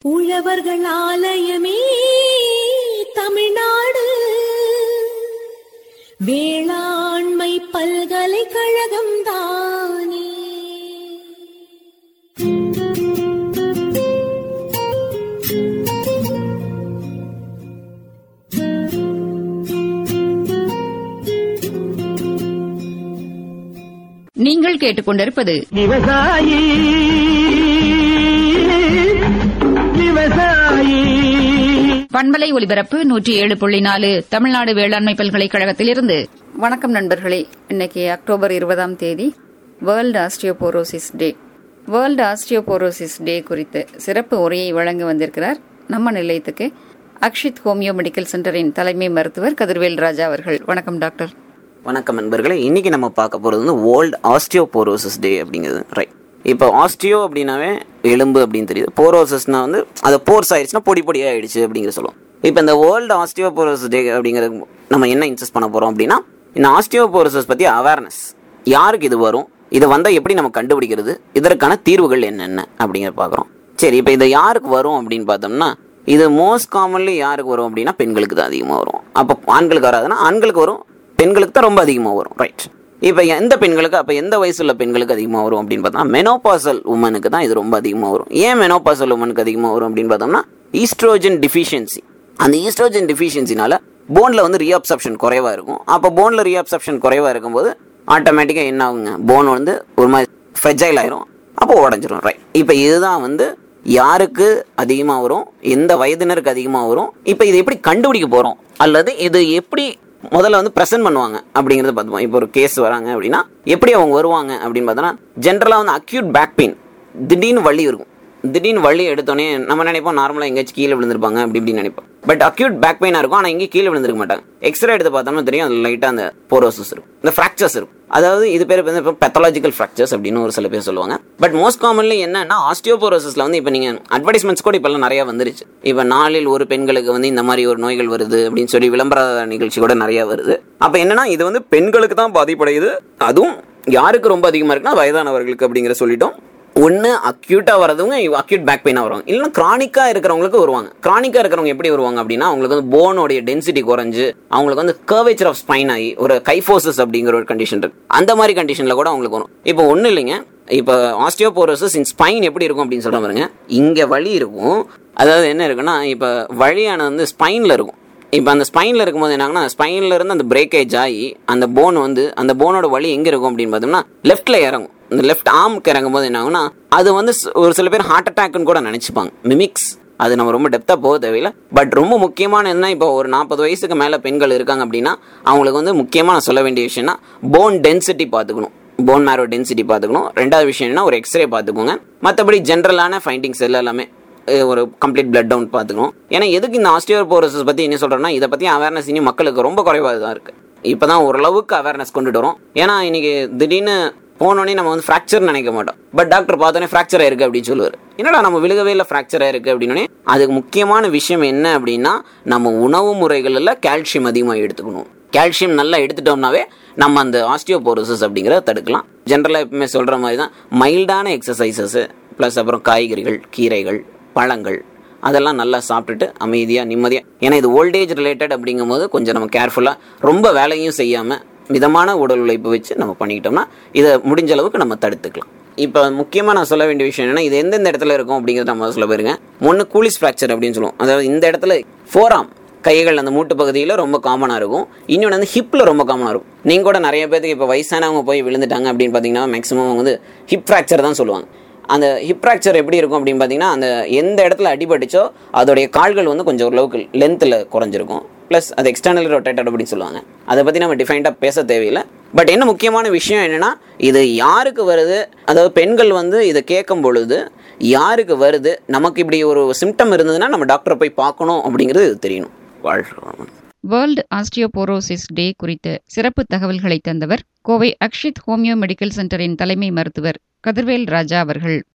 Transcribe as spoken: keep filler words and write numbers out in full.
உழவர்கள் ஆலயமே தமிழ்நாடு, வேளாண்மை பல்கலைக்கழகம் தானே. நீங்கள் கேட்டுக்கொண்டிருப்பது விவசாயி விவசாயி பண்பலை ஒலிபரப்பு நூற்றி ஏழு புள்ளி நாலு தமிழ்நாடு வேளாண்மை பல்கலைக்கழகத்திலிருந்து. வணக்கம் நண்பர்களே. இன்னைக்கு அக்டோபர் இருபதாம் தேதி world osteoporosis day. World osteoporosis day குறித்து சிறப்பு உரையை வழங்க வந்திருக்கிறார் நம்ம நிலையத்துக்கு அக்ஷித் ஹோமியோ மெடிக்கல் சென்டரின் தலைமை மருத்துவர் கதிர்வேல் ராஜா அவர்கள். வணக்கம் டாக்டர். வணக்கம் நண்பர்களே. இன்னைக்கு நம்ம பார்க்க போகிறது வந்து வேர்ல்டு ஆஸ்டியோபோரோசிஸ் டே அப்படிங்கிறது. ரைட், இப்போ ஆஸ்டியோ அப்படின்னாவே எலும்பு அப்படின்னு தெரியுது. போரோசிஸ்னா வந்து அது போர்ஸ் ஆயிடுச்சுன்னா பொடி பொடியாக ஆயிடுச்சு அப்படிங்கிற சொல்லுவோம். இப்போ இந்த வேர்ல்டு ஆஸ்டியோபோரோசிஸ் டே அப்படிங்கிறது நம்ம என்ன இன்சஸ்ட் பண்ண போகிறோம் அப்படின்னா, இந்த ஆஸ்டியோபோரோசிஸ் பற்றி அவேர்னஸ், யாருக்கு இது வரும், இதை வந்தால் எப்படி நம்ம கண்டுபிடிக்கிறது, இதற்கான தீர்வுகள் என்னென்ன அப்படிங்கிறத பார்க்குறோம். சரி, இப்போ இதை யாருக்கு வரும் அப்படின்னு பார்த்தோம்னா, இது மோஸ்ட் காமன்லி யாருக்கு வரும் அப்படின்னா பெண்களுக்கு தான் அதிகமாக வரும். அப்போ ஆண்களுக்கு வராதுன்னா ஆண்களுக்கு வரும், பெண்களுக்கு தான் ரொம்ப அதிகமாக வரும். ரைட், இப்போ எந்த பெண்களுக்கு, அப்போ எந்த வயசுள்ள பெண்களுக்கு அதிகமாக வரும் அப்படின்னு பார்த்தோம்னா மெனோபாசல் உமனுக்கு தான் இது ரொம்ப அதிகமாக வரும். ஏன் மெனோபாசல் உமனுக்கு அதிகமாக வரும் அப்படின்னு பார்த்தோம்னா, ஈஸ்ட்ரோஜன் டிஃபிஷியன்சி. அந்த ஈஸ்ட்ரோஜன் டிஃபிஷியன்சினால போனில் வந்து ரீஅப்சப்ஷன் குறைவாக இருக்கும். அப்போ போனில் ரீஅப்சப்ஷன் குறைவாக இருக்கும்போது ஆட்டோமேட்டிக்காக என்ன ஆகுங்க, போன் வந்து ஒரு மாதிரி ஃப்ரெஜைல் ஆயிரும், அப்போ உடஞ்சிரும். ரைட், இப்போ இதுதான் வந்து யாருக்கு அதிகமாக வரும், எந்த வயதினருக்கு அதிகமாக வரும், இப்போ இதை எப்படி கண்டுபிடிக்க போகிறோம், அல்லது இது எப்படி முதல்ல வந்து ப்ரெசென்ட் பண்ணுவாங்க அப்படிங்கிறத பார்த்துப்போம். இப்போ ஒரு கேஸ் வராங்க அப்படின்னா எப்படி அவங்க வருவாங்க அப்படின்னு பார்த்தோன்னா, ஜென்ரலாக வந்து அக்யூட் பேக் பெயின், திடீர்னு வலி இருக்கும். திடீர்னு வலி எடுத்தோடனே நம்ம நினைப்போம் நார்மலாக எங்கேயாச்சும் கீழே விழுந்திருப்பாங்க அப்படி இப்படின்னு நினைப்போம். பட் அக்யூட் பேக் பெயினாக இருக்கும், ஆனால் எங்கேயும் கீழே விழுந்திருக்க மாட்டாங்க. எக்ஸ்ரே எடுத்து பார்த்தோம்னா தெரியும், அது லைட்டாக அந்த போரோசிஸ் இருக்கும், இந்த ஃப்ராக்சர்ஸ் இருக்கும். அதாவது இது பேர் வந்து இப்போ பெத்தாலஜிக்கல் ஃப்ராக்சர்ஸ் அப்படின்னு ஒரு சில பேர் சொல்லுவாங்க. பட் மோஸ்ட் காமன்லி என்னன்னா ஆஸ்டியோபோரோசிஸில் வந்து இப்போ நீங்கள் அட்வர்டைஸ்மெண்ட்ஸ் கூட இப்போல்லாம் நிறையா வந்துருச்சு. இப்போ நாளில் ஒரு பெண்களுக்கு வந்து இந்த மாதிரி ஒரு நோய்கள் வருது அப்படின்னு சொல்லி விளம்பர நிகழ்ச்சி கூட நிறையா வருது. அப்போ என்னன்னா இது வந்து பெண்களுக்கு தான் பாதிப்படையுது, அதுவும் யாருக்கு ரொம்ப அதிகமாக இருக்குன்னா வயதானவர்களுக்கு அப்படிங்கிற சொல்லிட்டோம். ஒன்று அக்யூட்டாக வரதுவங்க அக்யூட் பேக் பெயினாக வருவாங்க, இல்லைன்னா கிரானிக்காக இருக்கிறவங்களுக்கு வருவாங்க. கிரானிக்காக இருக்கிறவங்க எப்படி வருவாங்க அப்படின்னா, அவங்களுக்கு வந்து போனோடைய டென்சிட்டி குறைஞ்சு அவங்களுக்கு வந்து கர்வேச்சர் ஆஃப் ஸ்பைன் ஆகி ஒரு கைஃபோசிஸ் அப்படிங்கிற ஒரு கண்டிஷன் இருக்கு. அந்த மாதிரி கண்டிஷனில் கூட அவங்களுக்கு வரும். இப்போ ஒன்றும் இல்லைங்க, இப்போ ஆஸ்டியோபோரோசிஸ் இன் ஸ்பைன் எப்படி இருக்கும் அப்படின்னு சொல்கிற பாருங்க. இங்கே வலி இருக்கும், அதாவது என்ன இருக்குன்னா, இப்போ வலியானது வந்து ஸ்பைனில் இருக்கும். இப்போ அந்த ஸ்பைனில் இருக்கும்போது என்னாங்கன்னா, ஸ்பைனில் இருந்து அந்த பிரேக்கேஜ் ஆகி அந்த போன் வந்து அந்த போனோட வலி எங்கே இருக்கும் அப்படின்னு பார்த்தோம்னா லெஃப்டில் இறங்கும். இந்த லெஃப்ட் ஆர்முக்கு இறங்கும் போது என்ன ஆகுனா, அது வந்து ஒரு சில பேர் ஹார்ட் அட்டாக்னு கூட நினச்சிப்பாங்க. மிமிக்ஸ், அது நம்ம ரொம்ப டெப்த்தாக போக தேவையில்லை. பட் ரொம்ப முக்கியமான என்ன, இப்போ ஒரு நாற்பது வயசுக்கு மேலே பெண்கள் இருக்காங்க அப்படின்னா அவங்களுக்கு வந்து முக்கியமாக நான் சொல்ல வேண்டிய விஷயம்னா போன் டென்சிட்டி பார்த்துக்கணும், போன் மேரோ டென்சிட்டி பார்த்துக்கணும். ரெண்டாவது விஷயம் என்ன, ஒரு எக்ஸ்ரே பார்த்துக்கோங்க. மற்றபடி ஜென்ரலான ஃபைண்டிங்ஸ் எல்லாமே ஒரு கம்ப்ளீட் பிளட் டவுன் பார்த்துக்கணும். ஏன்னா எதுக்கு இந்த ஆஸ்டியோபோரோசிஸ் பற்றி என்ன சொல்கிறேன்னா, இதை பற்றி அவேர்னஸ் இன்னும் மக்களுக்கு ரொம்ப குறைவாக தான் இருக்குது. இப்போ தான் ஓரளவுக்கு அவேர்னஸ் கொண்டுட்டு வரோம். ஏன்னா இன்னைக்கு திடீர்னு போனோடனே நம்ம வந்து ஃப்ராக்சர் நினைக்க மாட்டோம். பட் டாக்டர் பார்த்தோன்னே ஃப்ராக்சர் ஆயிருக்கு அப்படின்னு சொல்லுவார். என்னடா நம்ம விழுகவே இல்லை, ஃப்ராக்சர் ஆயிருக்கு அப்படின்னே. அதுக்கு முக்கியமான விஷயம் என்ன அப்படின்னா, நம்ம உணவு முறைகளில் கால்சியம் அதிகமாக எடுத்துக்கணும். கால்சியம் நல்லா எடுத்துட்டோம்னாவே நம்ம அந்த ஆஸ்டியோபோரோசிஸ் அப்படிங்கிறத தடுக்கலாம். ஜென்ரலாக எப்பவுமே சொல்கிற மாதிரி தான் மைல்டான எக்ஸசைசஸ் ப்ளஸ் அப்புறம் காய்கறிகள், கீரைகள், பழங்கள் அதெல்லாம் நல்லா சாப்பிட்டுட்டு அமைதியாக நிம்மதியாக, ஏன்னா இது ஓல்டேஜ் ரிலேட்டட் அப்படிங்கும் போது கொஞ்சம் நம்ம கேர்ஃபுல்லாக ரொம்ப வேலையும் செய்யாமல் மிதமான உடல் உழைப்பு வச்சு நம்ம பண்ணிக்கிட்டோம்னா இதை முடிஞ்ச அளவுக்கு நம்ம தடுத்துக்கலாம். இப்போ முக்கியமாக நான் சொல்ல வேண்டிய விஷயம் என்னென்னா, இது எந்தெந்த இடத்துல இருக்கும் அப்படிங்கிறத நம்ம சொல்ல போயிருங்க. ஒன்று கூலிஸ் ஃப்ராக்சர் அப்படின்னு சொல்லுவோம். அதாவது இந்த இடத்துல ஃபோராம் கைகள் அந்த மூட்டு பகுதியில் ரொம்ப காமனாக இருக்கும். இன்னொன்று வந்து ஹிப்பில் ரொம்ப காமனாக இருக்கும். நீங்கள் கூட நிறைய பேருக்கு இப்போ வயசானவங்க போய் விழுந்துட்டாங்க அப்படின்னு பார்த்தீங்கன்னா மேக்ஸிமம் வந்து ஹிப் ஃப்ராக்சர் தான் சொல்லுவாங்க. அந்த ஹிப் ஃப்ராக்சர் எப்படி இருக்கும் அப்படின்னு பார்த்தீங்கன்னா, அந்த எந்த இடத்துல அடிபட்டுச்சோ அதோடைய கால்கள் வந்து கொஞ்சம் ஓரளவுக்கு லென்த்தில் குறைஞ்சிருக்கும். ப்ளஸ் அது எக்ஸ்டர்னலி ரொட்டேட்டட் அப்படின்னு சொல்லுவாங்க. அதை பற்றி நம்ம டிஃபைன்டாக பேச தேவையில்லை. பட் என்ன முக்கியமான விஷயம் என்னென்னா, இது யாருக்கு வருது, அதாவது பெண்கள் வந்து இதை கேட்கும் பொழுது யாருக்கு வருது, நமக்கு இப்படி ஒரு சிம்டம் இருந்ததுன்னா நம்ம டாக்டரை போய் பார்க்கணும் அப்படிங்கிறது தெரியணும். வாழ்க்கை வேர்ல்டு ஆஸ்டியோபோரோசிஸ் டே குறித்த சிறப்பு தகவல்களை தந்தவர் கோவை அக்ஷித் ஹோமியோ மெடிக்கல் சென்டரின் தலைமை மருத்துவர் கதிர்வேல் ராஜா அவர்கள்.